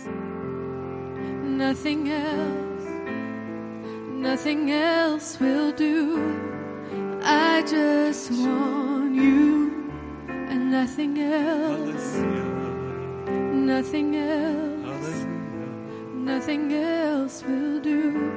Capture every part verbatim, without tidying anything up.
nothing else, nothing else will do. I just want you and nothing else, nothing else, nothing else will do.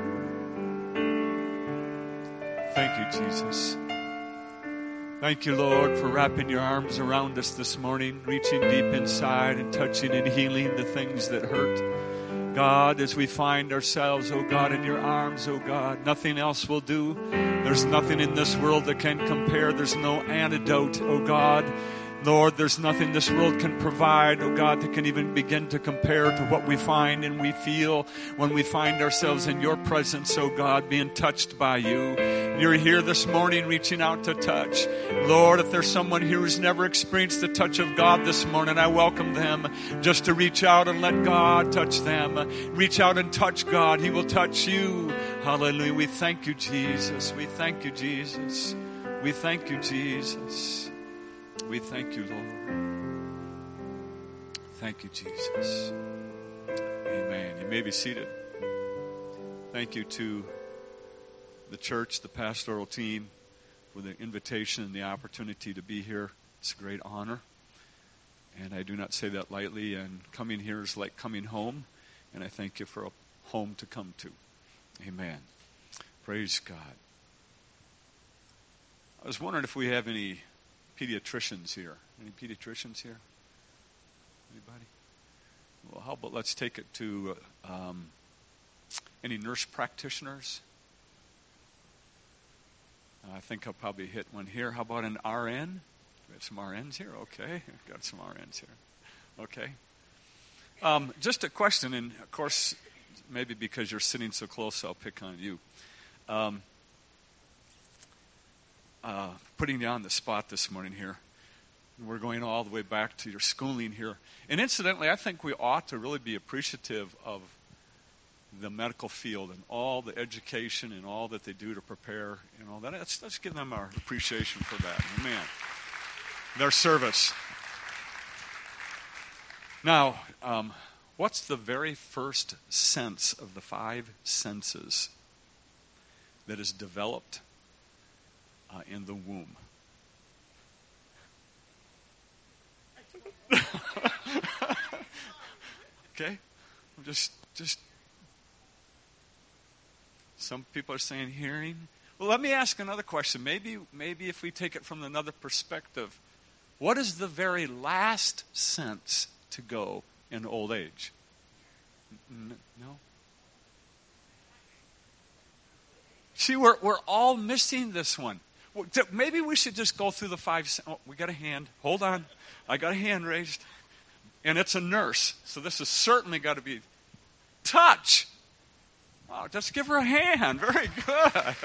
Thank you, Jesus. Thank you, Lord, for wrapping your arms around us this morning, reaching deep inside and touching and healing the things that hurt. God, as we find ourselves, oh God, in your arms, oh God, nothing else will do. There's nothing in this world that can compare. There's no antidote, oh God. Lord, there's nothing this world can provide, oh God, that can even begin to compare to what we find and we feel when we find ourselves in your presence, oh God, being touched by you. You're here this morning reaching out to touch. Lord, if there's someone here who's never experienced the touch of God this morning, I welcome them just to reach out and let God touch them. Reach out and touch God. He will touch you. Hallelujah. We thank you, Jesus. We thank you, Jesus. We thank you, Jesus. We thank you, Lord. Thank you, Jesus. Amen. You may be seated. Thank you to the church, the pastoral team, for the invitation and the opportunity to be here. It's a great honor. And I do not say that lightly. And coming here is like coming home. And I thank you for a home to come to. Amen. Praise God. I was wondering if we have any pediatricians here. Any pediatricians here? Anybody? Well, how about let's take it to um, any nurse practitioners? I think I'll probably hit one here. How about an R N? We have some R Ns here. Okay, I've got some R Ns here. Okay. Um, just a question, and of course, maybe because you're sitting so close, I'll pick on you. Um, Uh, putting you on the spot this morning here. We're going all the way back to your schooling here. And incidentally, I think we ought to really be appreciative of the medical field and all the education and all that they do to prepare and all that. Let's, let's give them our appreciation for that. Amen. Their service. Now, um, what's the very first sense of the five senses that is developed Uh, in the womb? Okay, just, just. Some people are saying hearing. Well, let me ask another question. Maybe, maybe if we take it from another perspective, what is the very last sense to go in old age? N- no. See, we're we're all missing this one. Maybe we should just go through the five. Oh, we got a hand. Hold on. I got a hand raised. And it's a nurse. So this has certainly got to be touch. Oh, just give her a hand. Very good.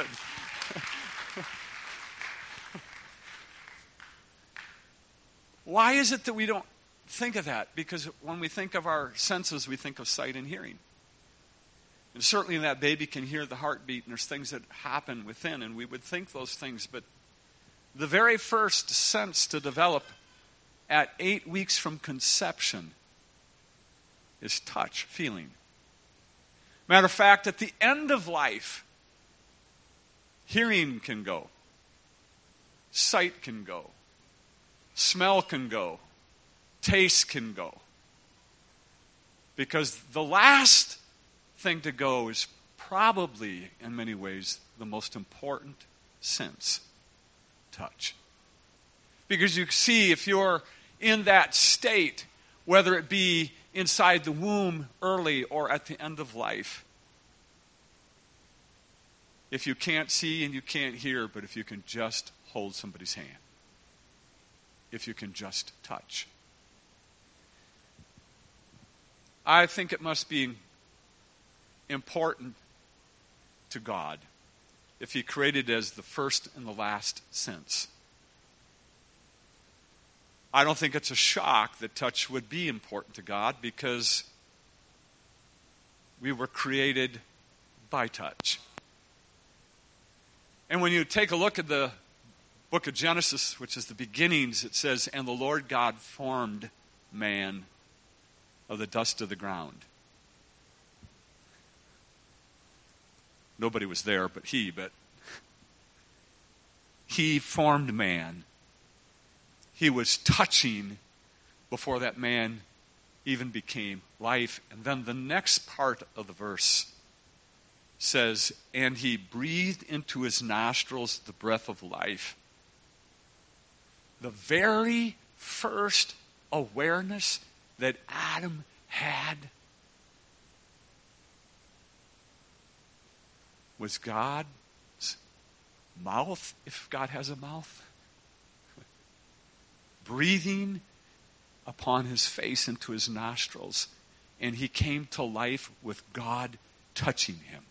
Why is it that we don't think of that? Because when we think of our senses, we think of sight and hearing. And certainly that baby can hear the heartbeat, and there's things that happen within, and we would think those things. But the very first sense to develop at eight weeks from conception is touch, feeling. Matter of fact, at the end of life, hearing can go. Sight can go. Smell can go. Taste can go. Because the last thing to go is probably, in many ways, the most important sense, touch. Because you see, if you're in that state, whether it be inside the womb early or at the end of life, if you can't see and you can't hear, but if you can just hold somebody's hand, if you can just touch, I think it must be important to God if He created it as the first and the last sense. I don't think it's a shock that touch would be important to God, because we were created by touch. And when you take a look at the book of Genesis, which is the beginnings, it says, "And the Lord God formed man of the dust of the ground." Nobody was there but he, but he formed man. He was touching before that man even became life. And then the next part of the verse says, and he breathed into his nostrils the breath of life. The very first awareness that Adam had was God's mouth, if God has a mouth, breathing upon his face into his nostrils, and he came to life with God touching him.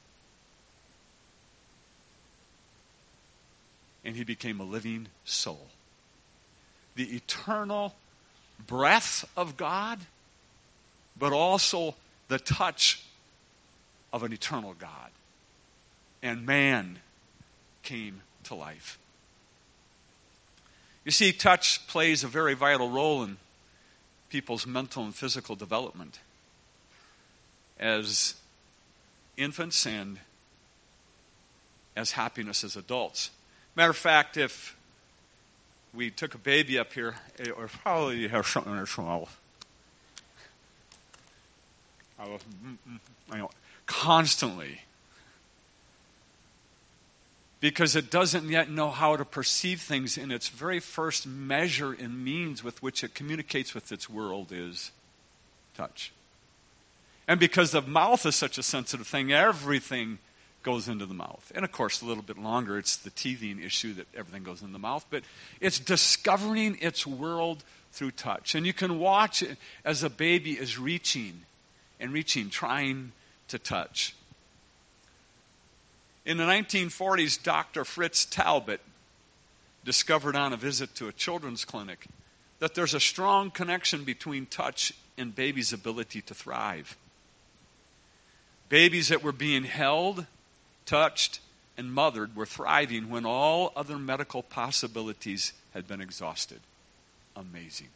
And he became a living soul. The eternal breath of God, but also the touch of an eternal God. And man came to life. You see, touch plays a very vital role in people's mental and physical development as infants and as happiness as adults. Matter of fact, if we took a baby up here, it would probably have something in its mouth. I was, you know, constantly. Because it doesn't yet know how to perceive things, in its very first measure and means with which it communicates with its world is touch. And because the mouth is such a sensitive thing, everything goes into the mouth. And of course, a little bit longer, it's the teething issue that everything goes in the mouth. But it's discovering its world through touch. And you can watch it as a baby is reaching and reaching, trying to touch. In the nineteen forties, Doctor Fritz Talbot discovered on a visit to a children's clinic that there's a strong connection between touch and babies' ability to thrive. Babies that were being held, touched, and mothered were thriving when all other medical possibilities had been exhausted. Amazing.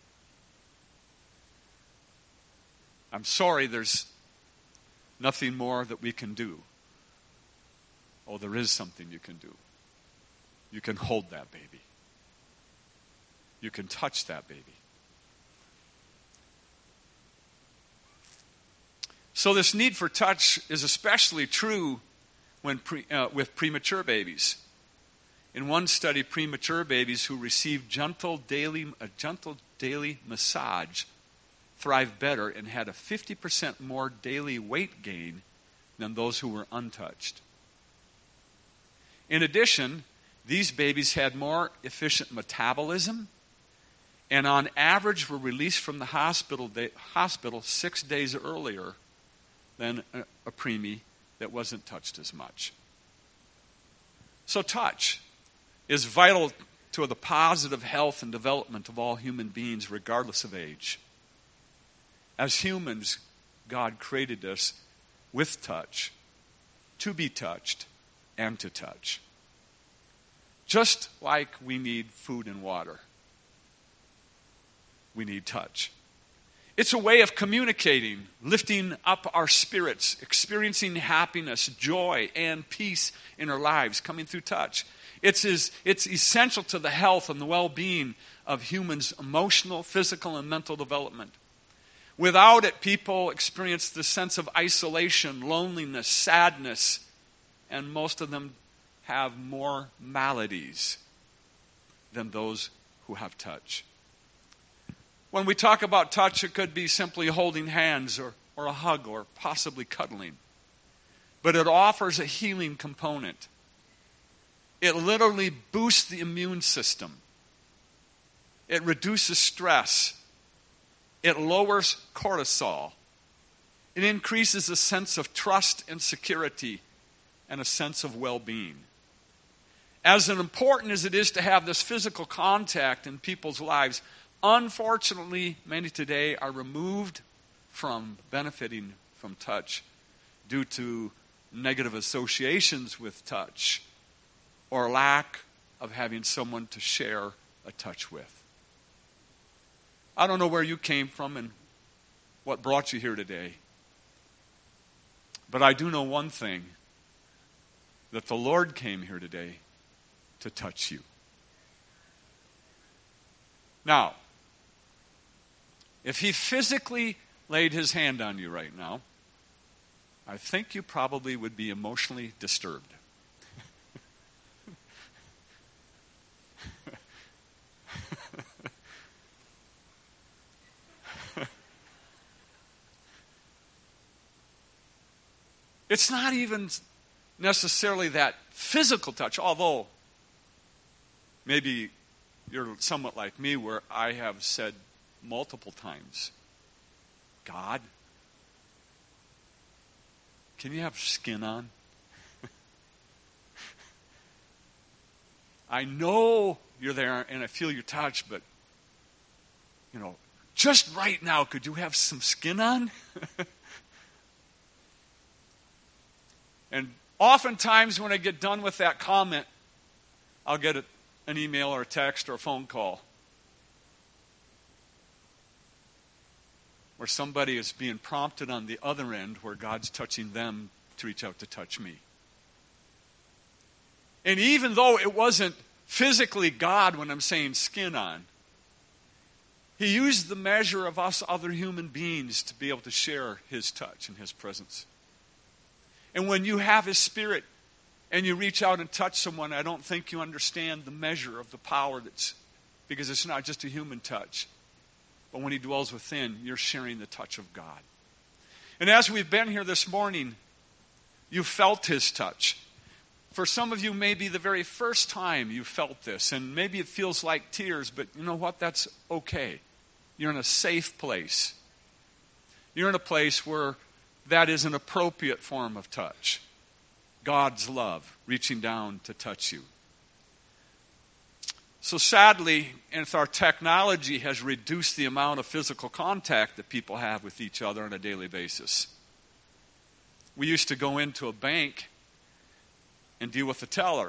I'm sorry there's nothing more that we can do. Oh, there is something you can do. You can hold that baby. You can touch that baby. So this need for touch is especially true when pre, uh, with premature babies. In one study, premature babies who received gentle daily, a gentle daily massage thrived better and had a fifty percent more daily weight gain than those who were untouched. In addition, these babies had more efficient metabolism and on average were released from the hospital, day, hospital six days earlier than a, a preemie that wasn't touched as much. So touch is vital to the positive health and development of all human beings regardless of age. As humans, God created us with touch, to be touched, and to touch. Just like we need food and water, we need touch. It's a way of communicating, lifting up our spirits, experiencing happiness, joy, and peace in our lives, coming through touch. It's, is, it's essential to the health and the well-being of humans' emotional, physical, and mental development. Without it, people experience the sense of isolation, loneliness, sadness, and most of them have more maladies than those who have touch. When we talk about touch, it could be simply holding hands or, or a hug or possibly cuddling. But it offers a healing component. It literally boosts the immune system. It reduces stress. It lowers cortisol. It increases a sense of trust and security and a sense of well-being. As important as it is to have this physical contact in people's lives, unfortunately, many today are removed from benefiting from touch due to negative associations with touch or lack of having someone to share a touch with. I don't know where you came from and what brought you here today, but I do know one thing. that the Lord came here today to touch you. Now, if he physically laid his hand on you right now, I think you probably would be emotionally disturbed. It's not even necessarily that physical touch, although maybe you're somewhat like me where I have said multiple times, God, can you have skin on? I know you're there and I feel your touch, but, you know, just right now, could you have some skin on? And oftentimes when I get done with that comment, I'll get a, an email or a text or a phone call where somebody is being prompted on the other end where God's touching them to reach out to touch me. And even though it wasn't physically God when I'm saying skin on, he used the measure of us other human beings to be able to share his touch and his presence. And when you have his Spirit and you reach out and touch someone, I don't think you understand the measure of the power that's, because it's not just a human touch. But when he dwells within, you're sharing the touch of God. And as we've been here this morning, you felt his touch. For some of you, maybe the very first time you felt this, and maybe it feels like tears, but you know what? That's okay. You're in a safe place. You're in a place where that is an appropriate form of touch. God's love reaching down to touch you. So sadly, if our technology has reduced the amount of physical contact that people have with each other on a daily basis. We used to go into a bank and deal with the teller.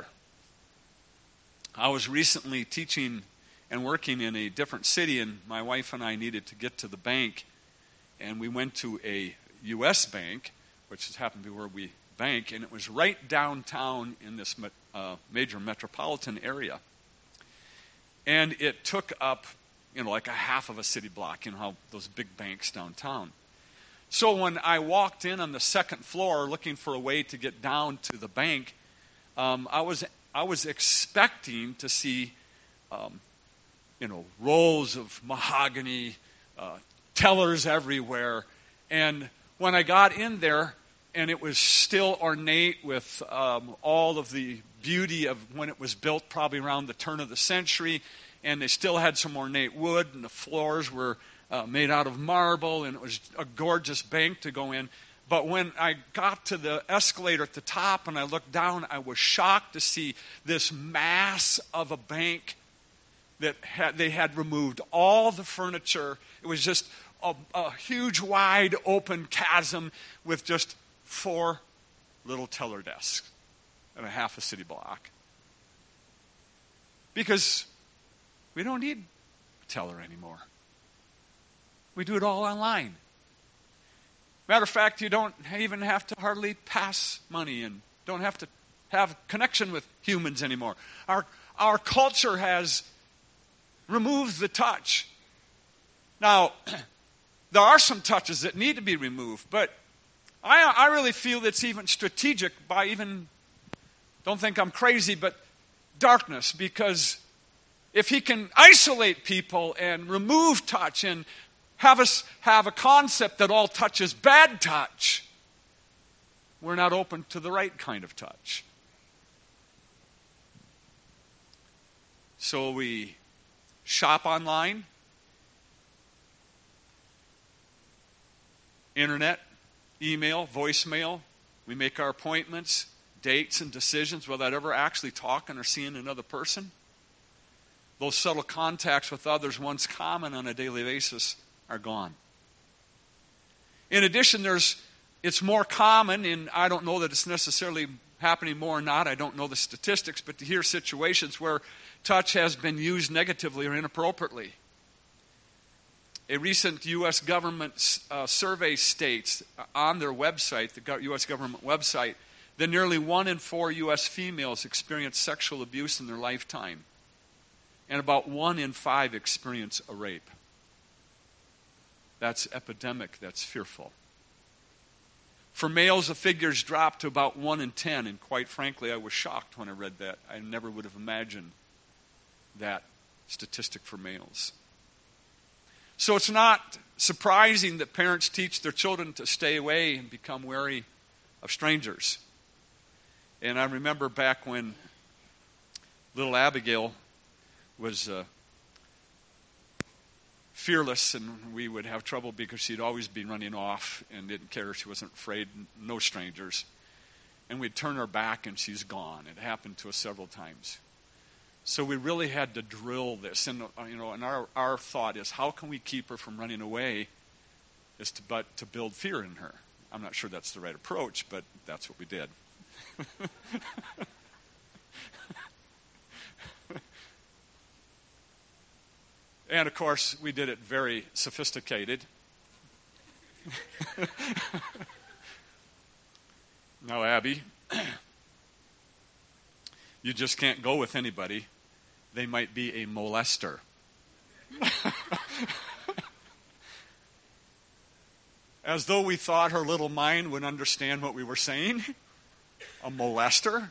I was recently teaching and working in a different city, and my wife and I needed to get to the bank, and we went to a U S bank, which happened to be where we bank, and it was right downtown in this uh, major metropolitan area. And it took up, you know, like a half of a city block, you know, how those big banks downtown. So when I walked in on the second floor looking for a way to get down to the bank, um, I was I was expecting to see, um, you know, rows of mahogany, uh, tellers everywhere. And when I got in there, and it was still ornate with um, all of the beauty of when it was built, probably around the turn of the century, and they still had some ornate wood, and the floors were uh, made out of marble, and it was a gorgeous bank to go in. But when I got to the escalator at the top and I looked down, I was shocked to see this mass of a bank that had, they had removed all the furniture. It was just a, a huge, wide open chasm with just four little teller desks and a half a city block. Because we don't need a teller anymore. We do it all online. Matter of fact, you don't even have to hardly pass money and don't have to have connection with humans anymore. Our, our culture has removed the touch. Now, there are some touches that need to be removed, but I, I really feel it's even strategic by even, don't think I'm crazy, but darkness, because if he can isolate people and remove touch and have us have a concept that all touch is bad touch, we're not open to the right kind of touch. So we shop online, internet, email, voicemail. We make our appointments, dates, and decisions without ever actually talking or seeing another person. Those subtle contacts with others, once common on a daily basis, are gone. In addition, there's it's more common, and I don't know that it's necessarily happening more or not. I don't know the statistics, but to hear situations where touch has been used negatively or inappropriately. A recent U S government uh, survey states on their website, the U S government website, that nearly one in four U S females experience sexual abuse in their lifetime, and about one in five experience a rape. That's epidemic. That's fearful. For males, the figures dropped to about one in ten, and quite frankly, I was shocked when I read that. I never would have imagined that statistic for males. So it's not surprising that parents teach their children to stay away and become wary of strangers. And I remember back when little Abigail was uh, fearless, and we would have trouble because she'd always be running off and didn't care. She wasn't afraid, no strangers. And we'd turn her back and she's gone. It happened to us several times. So we really had to drill this. And, you know, and our, our thought is, how can we keep her from running away? Is to, but to build fear in her. I'm not sure that's the right approach, but that's what we did. And of course, we did it very sophisticated. Now, Abby, you just can't go with anybody. They might be a molester. As though we thought her little mind would understand what we were saying. A molester?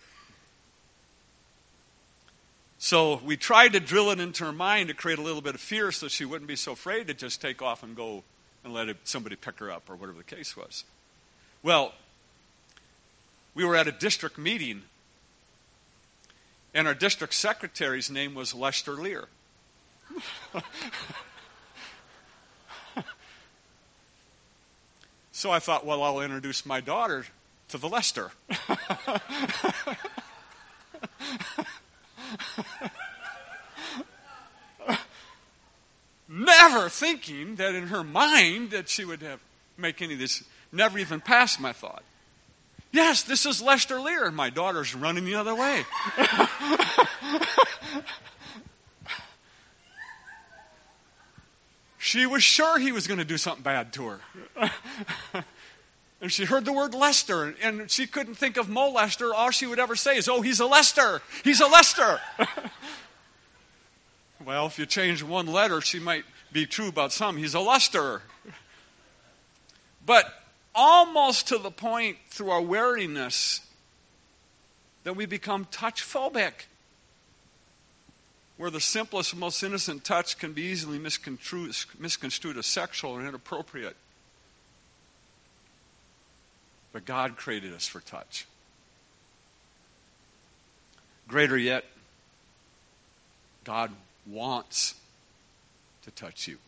So we tried to drill it into her mind to create a little bit of fear so she wouldn't be so afraid to just take off and go and let somebody pick her up or whatever the case was. Well, we were at a district meeting, and our district secretary's name was Lester Lear. So I thought, well, I'll introduce my daughter to the Lester. Never thinking that in her mind that she would have make any of this, never even passed my thought. Yes, this is Lester Lear, and my daughter's running the other way. She was sure he was going to do something bad to her. And she heard the word Lester, and she couldn't think of molester. All she would ever say is, oh, he's a Lester. He's a Lester. Well, if you change one letter, she might be true about some. He's a luster. But almost to the point through our wariness that we become touch phobic, where the simplest, most innocent touch can be easily misconstrued, misconstrued as sexual and inappropriate. But God created us for touch. Greater yet, God wants to touch you.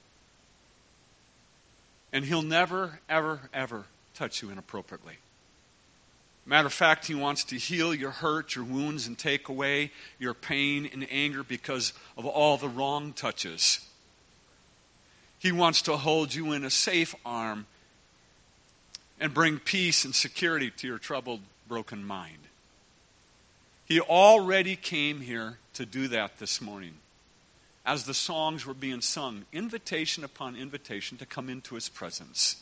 And He'll never, ever, ever touch you inappropriately. Matter of fact, He wants to heal your hurt, your wounds, and take away your pain and anger because of all the wrong touches. He wants to hold you in a safe arm and bring peace and security to your troubled, broken mind. He already came here to do that this morning. As the songs were being sung, invitation upon invitation to come into His presence.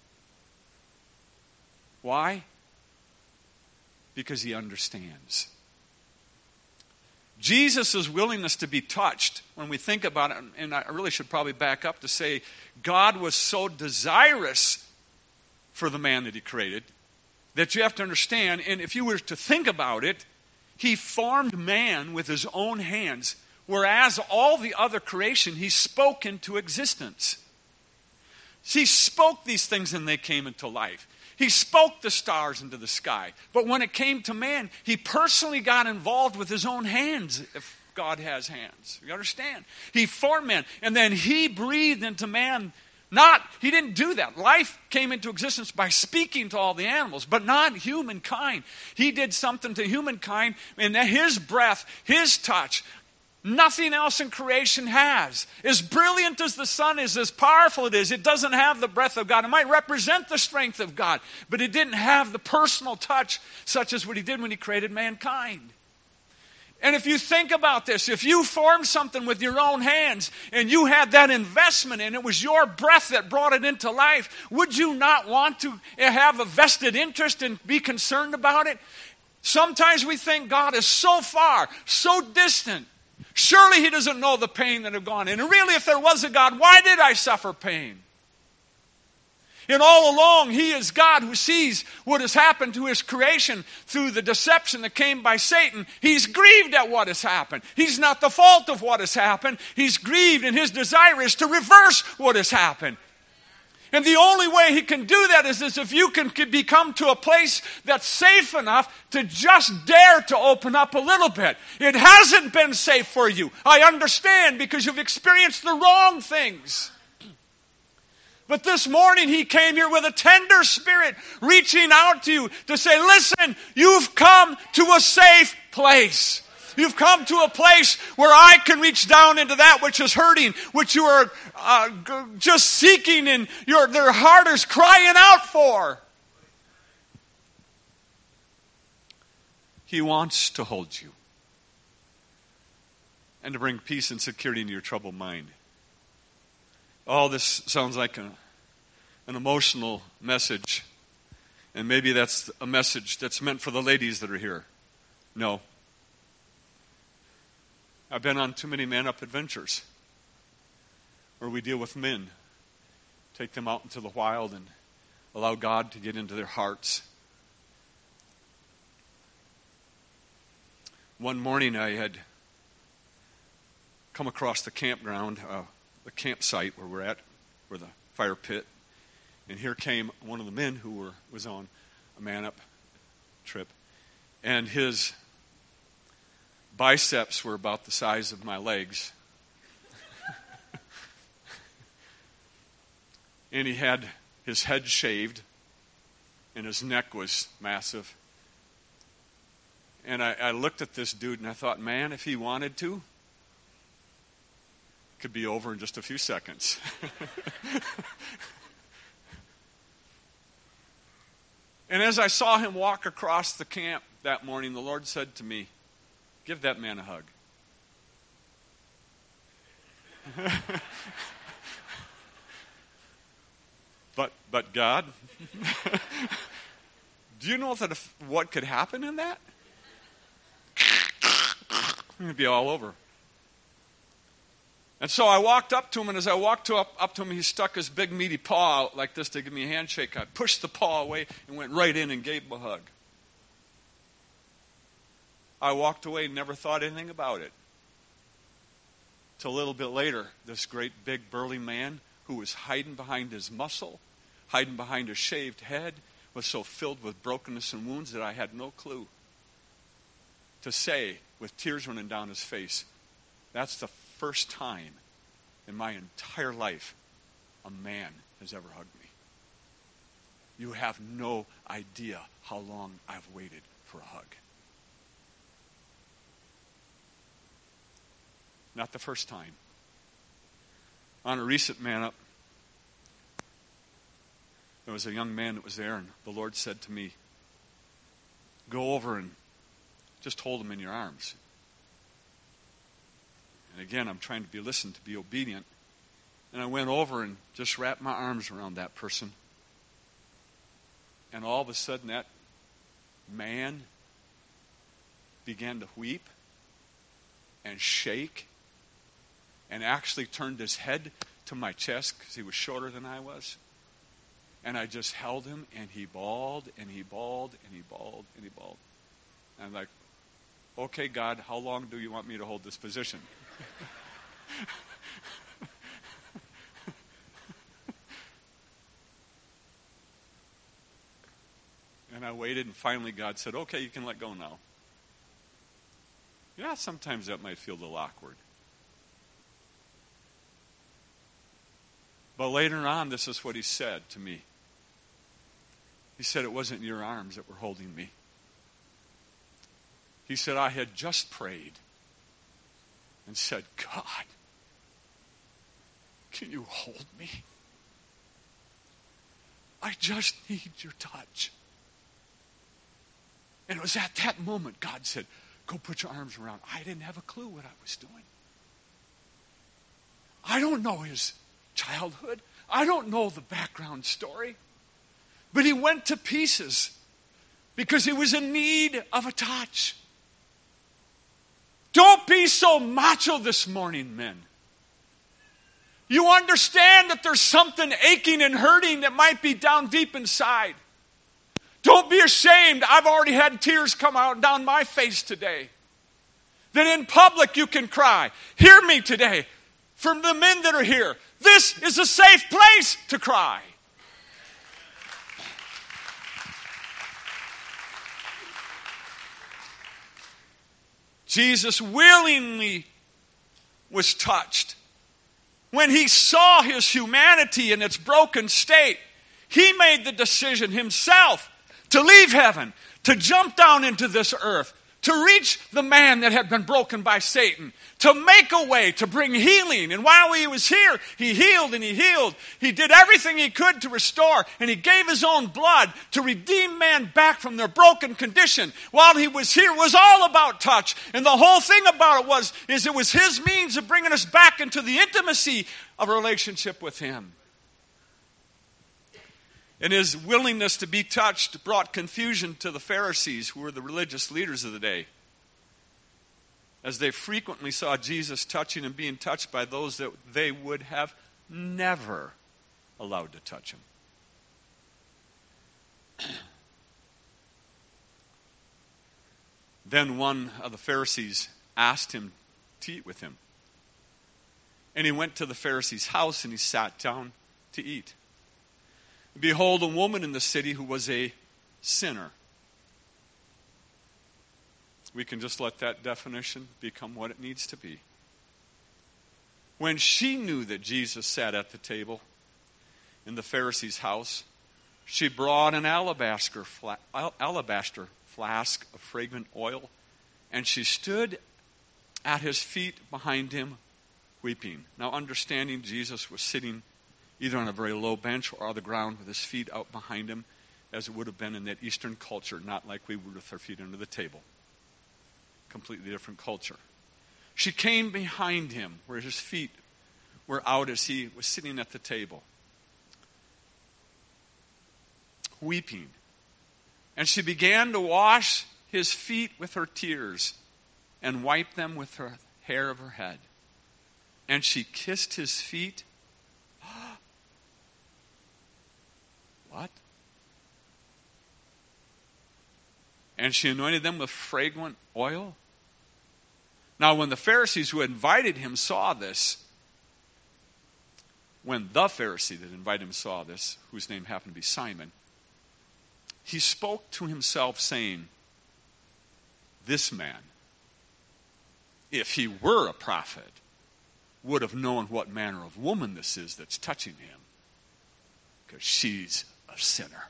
Why? Because He understands. Jesus' willingness to be touched, when we think about it, and I really should probably back up to say, God was so desirous for the man that He created, that you have to understand, and if you were to think about it, He formed man with His own hands, whereas all the other creation He spoke into existence. He spoke these things and they came into life. He spoke the stars into the sky. But when it came to man, He personally got involved with His own hands, if God has hands. You understand? He formed man, and then He breathed into man. Not, He didn't do that. Life came into existence by speaking to all the animals, but not humankind. He did something to humankind, and His breath, His touch, nothing else in creation has. As brilliant as the sun is, as powerful it is, it doesn't have the breath of God. It might represent the strength of God, but it didn't have the personal touch such as what He did when He created mankind. And if you think about this, if you formed something with your own hands and you had that investment and it was your breath that brought it into life, would you not want to have a vested interest and be concerned about it? Sometimes we think God is so far, so distant. Surely he doesn't know the pain that have gone in. And really, if there was a God, why did I suffer pain? And all along, he is God who sees what has happened to his creation through the deception that came by Satan. He's grieved at what has happened. He's not the fault of what has happened. He's grieved, and his desire is to reverse what has happened. And the only way he can do that is, is if you can become to a place that's safe enough to just dare to open up a little bit. It hasn't been safe for you. I understand, because you've experienced the wrong things. But this morning he came here with a tender spirit, reaching out to you to say, listen, you've come to a safe place. You've come to a place where I can reach down into that which is hurting, which you are uh, just seeking and your, their heart is crying out for. He wants to hold you and to bring peace and security into your troubled mind. Oh, this sounds like a, an emotional message. And maybe that's a message that's meant for the ladies that are here. No. I've been on too many man-up adventures where we deal with men, take them out into the wild and allow God to get into their hearts. One morning I had come across the campground, uh, the campsite where we're at, where the fire pit, and here came one of the men who were was on a man-up trip, and his biceps were about the size of my legs. And he had his head shaved, and his neck was massive. And I, I looked at this dude, and I thought, man, if he wanted to, it could be over in just a few seconds. And as I saw him walk across the camp that morning, the Lord said to me, give that man a hug. but but God, do you know that if, what could happen in that? It'd be all over. And so I walked up to him, and as I walked to up, up to him, he stuck his big meaty paw out like this to give me a handshake. I pushed the paw away and went right in and gave him a hug. I walked away and never thought anything about it. Till a little bit later, this great big burly man who was hiding behind his muscle, hiding behind a shaved head, was so filled with brokenness and wounds that I had no clue to say, with tears running down his face, that's the first time in my entire life a man has ever hugged me. You have no idea how long I've waited for a hug. Not the first time. On a recent man-up, there was a young man that was there, and the Lord said to me, go over and just hold him in your arms. And again, I'm trying to be listened, to be obedient. And I went over and just wrapped my arms around that person. And all of a sudden, that man began to weep and shake and actually turned his head to my chest because he was shorter than I was. And I just held him, and he bawled, and he bawled, and he bawled, and he bawled. And I'm like, okay, God, how long do you want me to hold this position? And I waited, and finally God said, okay, you can let go now. Yeah, sometimes that might feel a little awkward. But later on, this is what he said to me. He said, it wasn't your arms that were holding me. He said, I had just prayed and said, God, can you hold me? I just need your touch. And it was at that moment God said, Go put your arms around. I didn't have a clue what I was doing. I don't know his childhood. I don't know the background story. But he went to pieces because he was in need of a touch. Don't be so macho this morning, men. You understand that there's something aching and hurting that might be down deep inside. Don't be ashamed. I've already had tears come out down my face today. That in public you can cry. Hear me today. From the men that are here, this is a safe place to cry. Jesus willingly was touched. When he saw his humanity in its broken state, he made the decision himself to leave heaven, to jump down into this earth, to reach the man that had been broken by Satan, to make a way, to bring healing. And while he was here, he healed and he healed. He did everything he could to restore, and he gave his own blood to redeem man back from their broken condition. While he was here, it was all about touch. And the whole thing about it was, is it was his means of bringing us back into the intimacy of a relationship with him. And his willingness to be touched brought confusion to the Pharisees, who were the religious leaders of the day, as they frequently saw Jesus touching and being touched by those that they would have never allowed to touch him. Then one of the Pharisees asked him to eat with him. And he went to the Pharisee's house and he sat down to eat. Behold, a woman in the city who was a sinner. We can just let that definition become what it needs to be. When she knew that Jesus sat at the table in the Pharisee's house, she brought an alabaster, fla- alabaster flask of fragrant oil, and she stood at his feet behind him, weeping. Now, understanding Jesus was sitting either on a very low bench or on the ground with his feet out behind him, as it would have been in that Eastern culture, not like we would with our feet under the table. Completely different culture. She came behind him where his feet were out as he was sitting at the table, weeping. And she began to wash his feet with her tears and wipe them with her hair of her head. And she kissed his feet. What? And she anointed them with fragrant oil. Now, when the Pharisees who had invited him saw this, when the Pharisee that invited him saw this, whose name happened to be Simon, he spoke to himself, saying, this man, if he were a prophet, would have known what manner of woman this is that's touching him, because she's a sinner.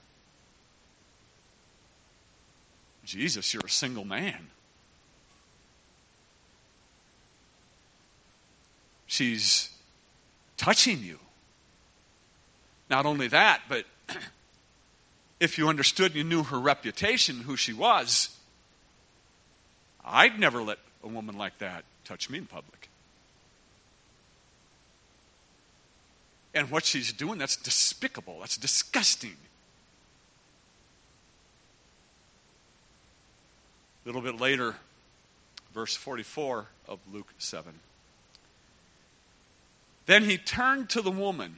Jesus, you're a single man. She's touching you. Not only that, but if you understood and you knew her reputation, who she was, I'd never let a woman like that touch me in public. And what she's doing, that's despicable. That's disgusting. A little bit later, verse forty-four of Luke seven. Then he turned to the woman.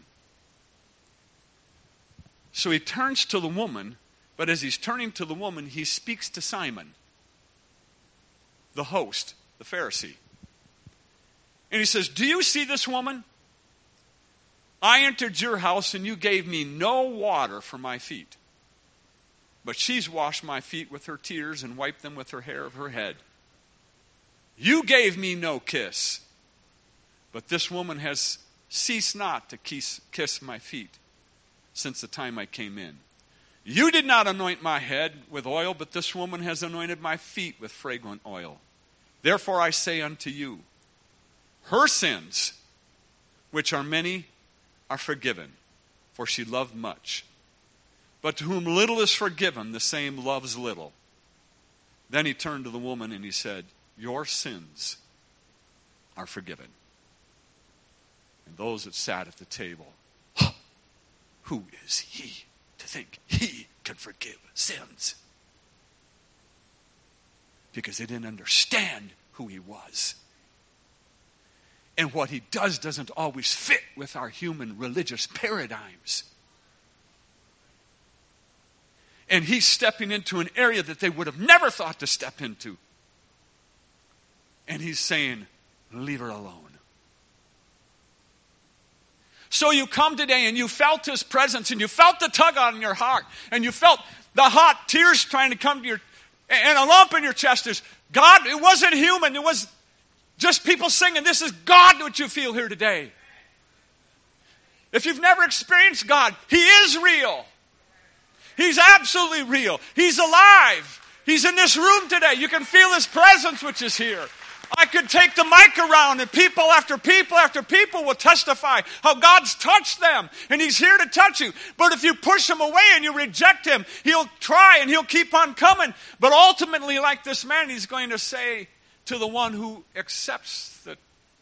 So he turns to the woman, but as he's turning to the woman, he speaks to Simon, the host, the Pharisee. And he says, do you see this woman? I entered your house and you gave me no water for my feet. But she's washed my feet with her tears and wiped them with her hair of her head. You gave me no kiss. But this woman has ceased not to kiss, kiss my feet since the time I came in. You did not anoint my head with oil, but this woman has anointed my feet with fragrant oil. Therefore I say unto you, her sins, which are many, are forgiven, for she loved much. But to whom little is forgiven, the same loves little. Then he turned to the woman and he said, your sins are forgiven. And those that sat at the table, who is he to think he could forgive sins? Because they didn't understand who he was. And what he does doesn't always fit with our human religious paradigms. And he's stepping into an area that they would have never thought to step into. And he's saying, leave her alone. So you come today and you felt his presence and you felt the tug on your heart and you felt the hot tears trying to come to your, and a lump in your chest is, God, it wasn't human. It was just people singing. This is God what you feel here today. If you've never experienced God, he is real. He's absolutely real. He's alive. He's in this room today. You can feel his presence which is here. I could take the mic around and people after people after people will testify how God's touched them. And he's here to touch you. But if you push him away and you reject him, he'll try and he'll keep on coming. But ultimately, like this man, he's going to say to the one who accepts the,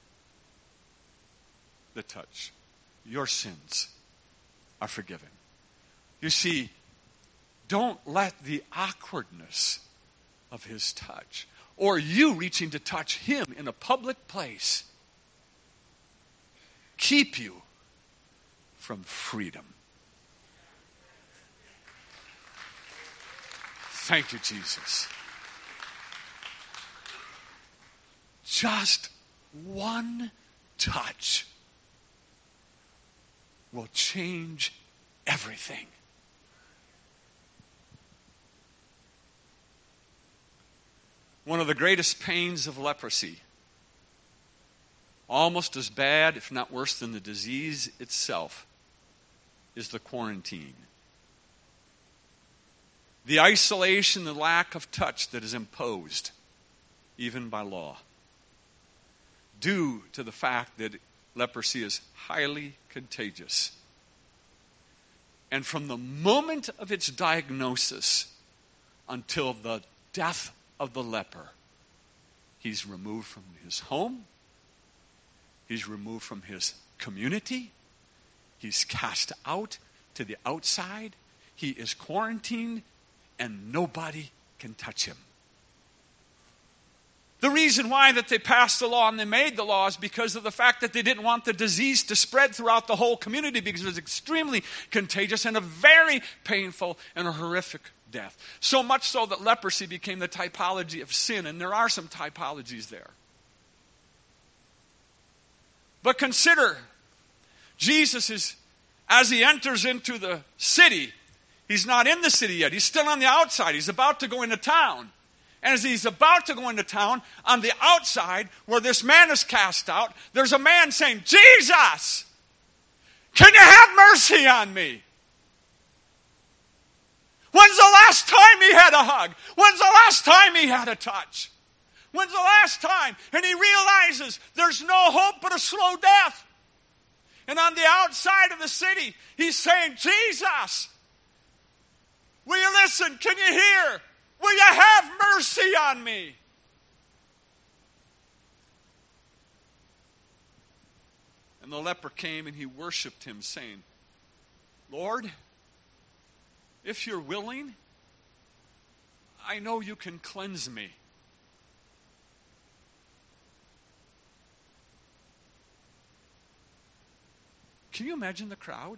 the touch, your sins are forgiven. You see, don't let the awkwardness of his touch, or you reaching to touch him in a public place, keep you from freedom. Thank you, Jesus. Just one touch will change everything. One of the greatest pains of leprosy, almost as bad, if not worse than the disease itself, is the quarantine. The isolation, the lack of touch that is imposed, even by law, due to the fact that leprosy is highly contagious. And from the moment of its diagnosis until the death of the leper, he's removed from his home, he's removed from his community, he's cast out to the outside, he is quarantined, and nobody can touch him. The reason why that they passed the law and they made the law is because of the fact that they didn't want the disease to spread throughout the whole community, because it was extremely contagious and a very painful and a horrific death. So much so that leprosy became the typology of sin, and there are some typologies there. But consider, Jesus is, as he enters into the city, he's not in the city yet. He's still on the outside. He's about to go into town. And as he's about to go into town, on the outside, where this man is cast out, there's a man saying, Jesus, can you have mercy on me? When's the last time he had a hug? When's the last time he had a touch? When's the last time? And he realizes there's no hope but a slow death. And on the outside of the city, he's saying, Jesus, will you listen? Can you hear? Will you have mercy on me? And the leper came and he worshiped him, saying, Lord, if you're willing, I know you can cleanse me. Can you imagine the crowd?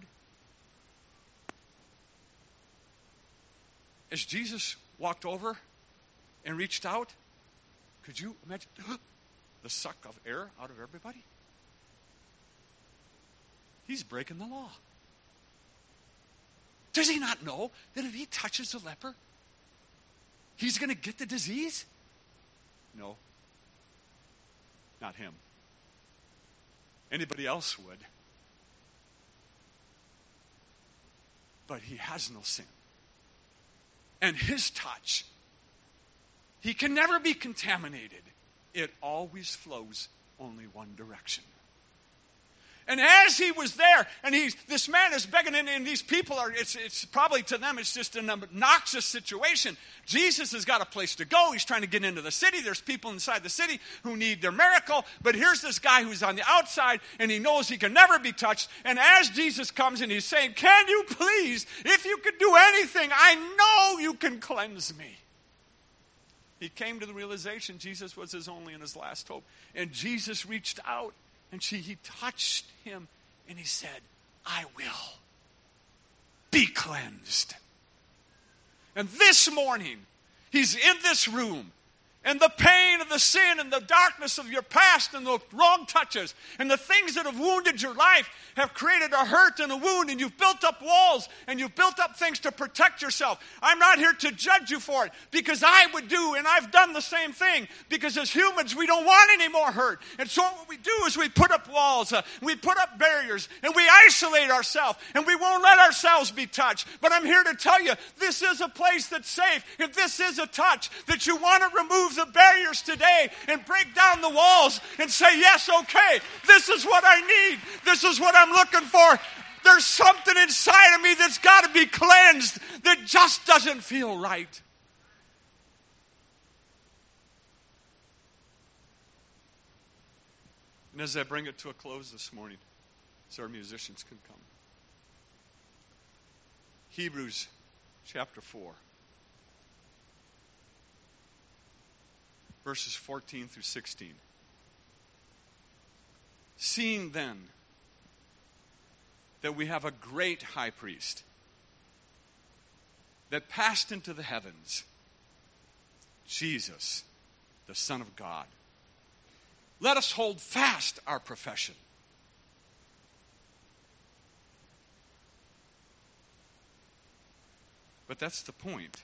As Jesus walked over and reached out, could you imagine the suck of air out of everybody? He's breaking the law. Does he not know that if he touches the leper, he's going to get the disease? No. Not him. Anybody else would. But he has no sin. And his touch, he can never be contaminated. It always flows only one direction. And as he was there, and he's, this man is begging, and, and these people are, it's, it's probably to them, it's just an obnoxious situation. Jesus has got a place to go. He's trying to get into the city. There's people inside the city who need their miracle. But here's this guy who's on the outside, and he knows he can never be touched. And as Jesus comes in, he's saying, can you please, if you could do anything, I know you can cleanse me. He came to the realization Jesus was his only and his last hope. And Jesus reached out. And she, he touched him, and he said, I will be cleansed. And this morning, he's in this room, and the pain of the sin and the darkness of your past and the wrong touches and the things that have wounded your life have created a hurt and a wound, and you've built up walls and you've built up things to protect yourself. I'm not here to judge you for it, because I would do, and I've done the same thing, because as humans we don't want any more hurt. And so what we do is we put up walls, uh, we put up barriers, and we isolate ourselves, and we won't let ourselves be touched. But I'm here to tell you, this is a place that's safe, and this is a touch that you want to remove the barriers today and break down the walls and say, yes, okay, this is what I need. This is what I'm looking for. There's something inside of me that's got to be cleansed that just doesn't feel right. And as I bring it to a close this morning, so our musicians can come, Hebrews chapter four. Verses fourteen through sixteen. Seeing then that we have a great high priest that passed into the heavens, Jesus, the Son of God, let us hold fast our profession. But that's the point.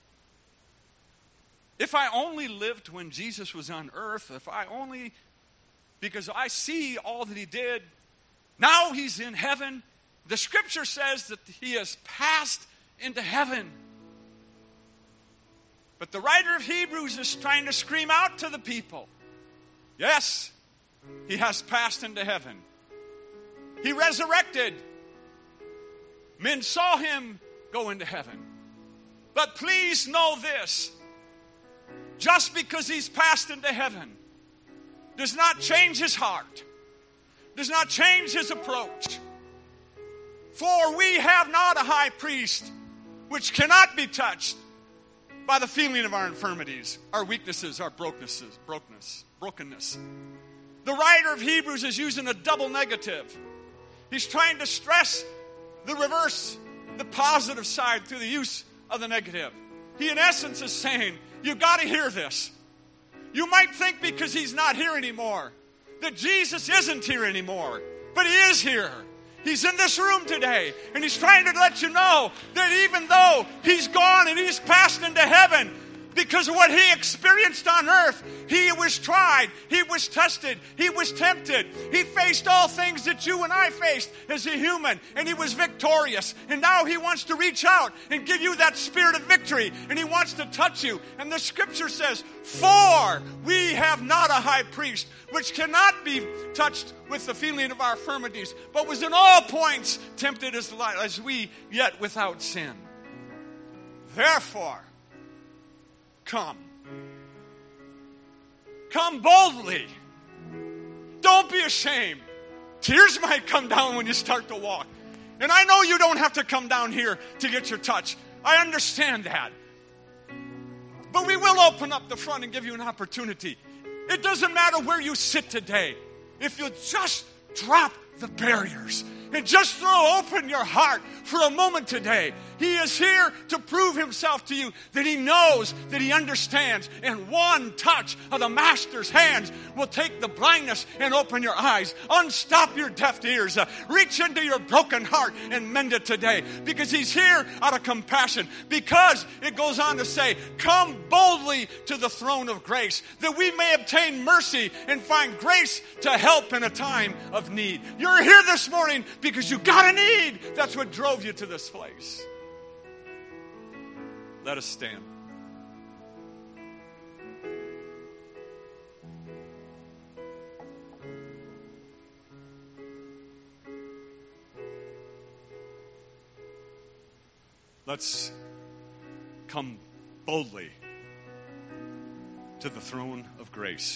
If I only lived when Jesus was on earth, if I only, because I see all that he did, now he's in heaven. The scripture says that he has passed into heaven. But the writer of Hebrews is trying to scream out to the people, yes, he has passed into heaven. He resurrected. Men saw him go into heaven. But please know this. Just because he's passed into heaven does not change his heart, does not change his approach. For we have not a high priest which cannot be touched by the feeling of our infirmities, our weaknesses, our brokennesses, brokenness, brokenness. The writer of Hebrews is using a double negative. He's trying to stress the reverse, the positive side through the use of the negative. He in essence is saying, you've got to hear this. You might think because he's not here anymore that Jesus isn't here anymore, but he is here. He's in this room today, and he's trying to let you know that even though he's gone and he's passed into heaven, because of what he experienced on earth, he was tried, he was tested, he was tempted. He faced all things that you and I faced as a human, and he was victorious. And now he wants to reach out and give you that spirit of victory, and he wants to touch you. And the scripture says, for we have not a high priest which cannot be touched with the feeling of our infirmities, but was in all points tempted as, as we, yet without sin. Therefore, come. Come boldly. Don't be ashamed. Tears might come down when you start to walk. And I know you don't have to come down here to get your touch. I understand that. But we will open up the front and give you an opportunity. It doesn't matter where you sit today. If you just drop the barriers and just throw open your heart for a moment today. He is here to prove himself to you, that he knows, that he understands. And one touch of the master's hands will take the blindness and open your eyes. Unstop your deaf ears. Uh, reach into your broken heart and mend it today. Because he's here out of compassion. Because it goes on to say, come boldly to the throne of grace, that we may obtain mercy and find grace to help in a time of need. You're here this morning because you got a need. That's what drove you to this place. Let us stand. Let's come boldly to the throne of grace.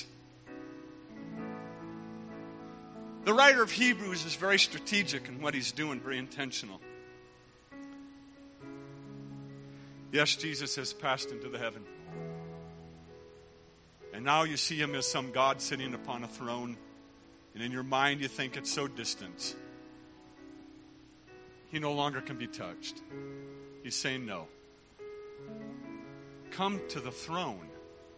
The writer of Hebrews is very strategic in what he's doing, very intentional. Yes, Jesus has passed into the heaven. And now you see him as some God sitting upon a throne. And in your mind you think it's so distant. He no longer can be touched. He's saying no. Come to the throne.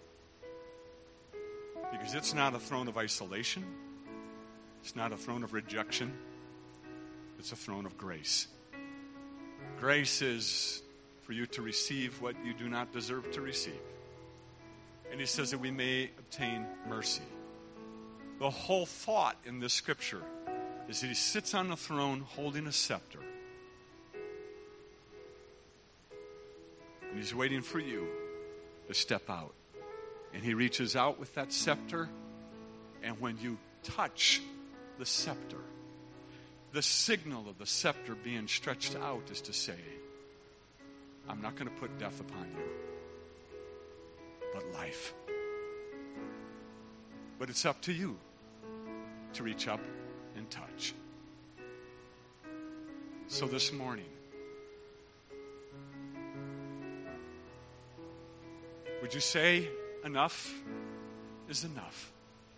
Because it's not a throne of isolation. It's not a throne of rejection. It's a throne of grace. Grace is for you to receive what you do not deserve to receive. And he says that we may obtain mercy. The whole thought in this scripture is that he sits on the throne holding a scepter. And he's waiting for you to step out. And he reaches out with that scepter. And when you touch the scepter, the signal of the scepter being stretched out is to say, I'm not going to put death upon you, but life. But it's up to you to reach up and touch. So this morning, would you say enough is enough?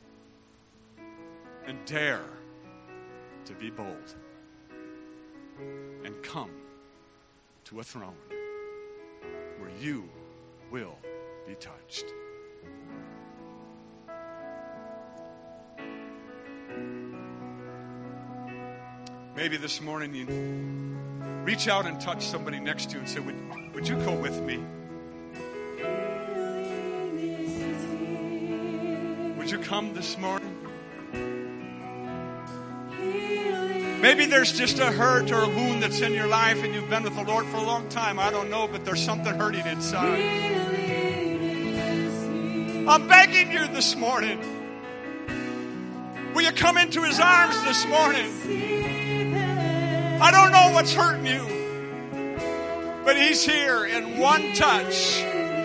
And dare to be bold and come to a throne where you will be touched. Maybe this morning you reach out and touch somebody next to you and say, would, would you go with me? Would you come this morning? Maybe there's just a hurt or a wound that's in your life and you've been with the Lord for a long time. I don't know, but there's something hurting inside. I'm begging you this morning. Will you come into his arms this morning? I don't know what's hurting you, but he's here, and one touch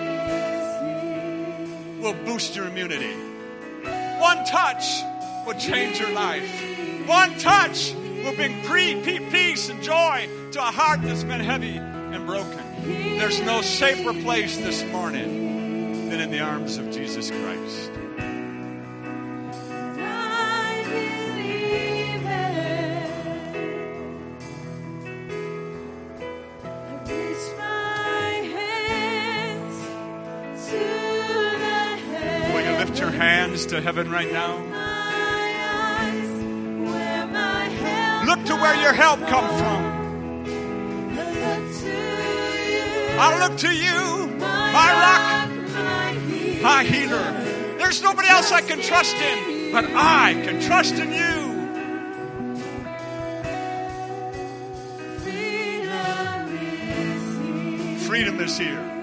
will boost your immunity. One touch will change your life. One touch will bring peace and joy to a heart that's been heavy and broken. There's no safer place this morning than in the arms of Jesus Christ. Will you lift your hands to heaven right now? Look to where your help comes from. I look to you, my rock, my healer. There's nobody else I can trust in, but I can trust in you. Freedom is here.